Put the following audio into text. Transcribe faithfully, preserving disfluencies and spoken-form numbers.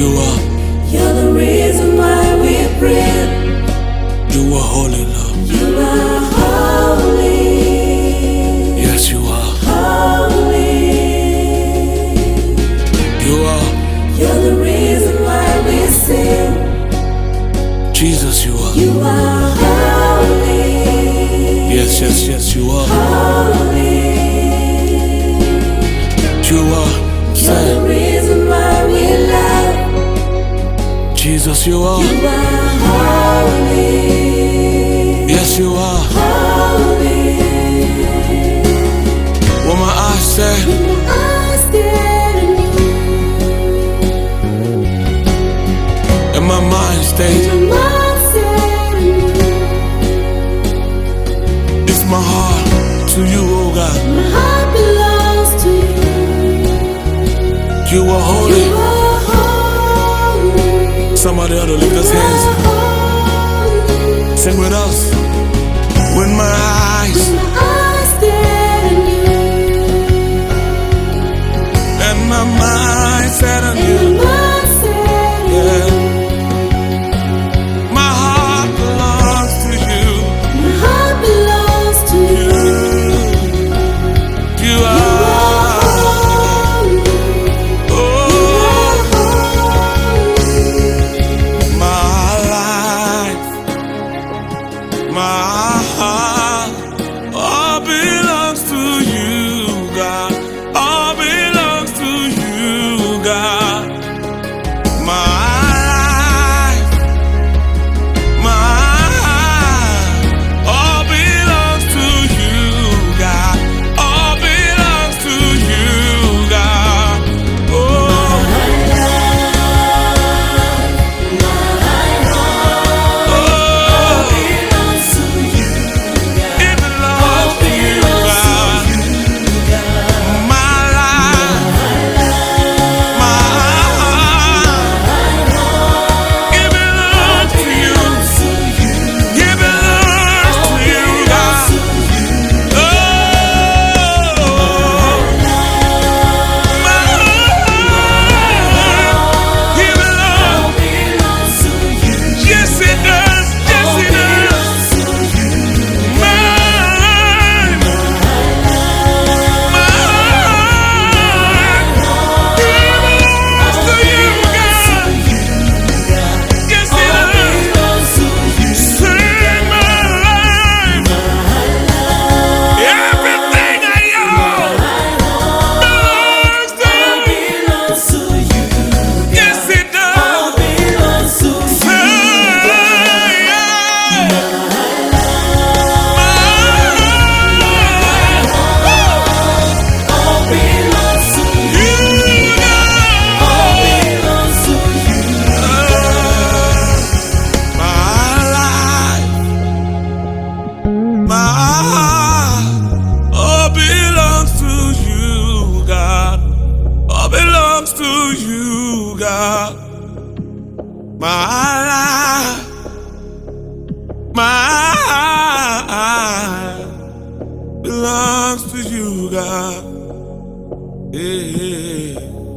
You are, You're the reason why we breathe. you are holy, Lord. You are holy. Yes, you are. Holy. You are, You're the reason why we sing. Jesus, you are. You are holy. Yes, yes, yes, you are. Holy. You are. You're the Say, reason why we love. Jesus, you are. You are holy. Yes, you are. Holy. What my eyes say, I stand in you. and my mind stays. My mind set in you. It's my heart to you, oh God. My heart belongs to you. You are holy. You are holy. Somebody ought to lift his hands. Holy. Sing with us. When my eyes My eyes stand in you. and my mind set on And you. my mind set in Yeah. you. My heart belongs to you. My heart belongs to you. You, you You are. are holy. Oh, Holy. my life, my heart, all belongs to you, God. All belongs to you, God. My life, my heart, all belongs to you, God. All belongs to you, God. Oh, oh, Belongs to you. it belongs to you, God. My life, my heart, it belongs to you. It belongs to you, God. Oh, my heart, it belongs. Yes, it does. Yes, it does. Mine, my heart, it belongs to you, God. Yes, it does. Save my life. Everything I own belongs to you. Yes, it does. Say, yeah. My life, my life belongs to you, God. Yeah.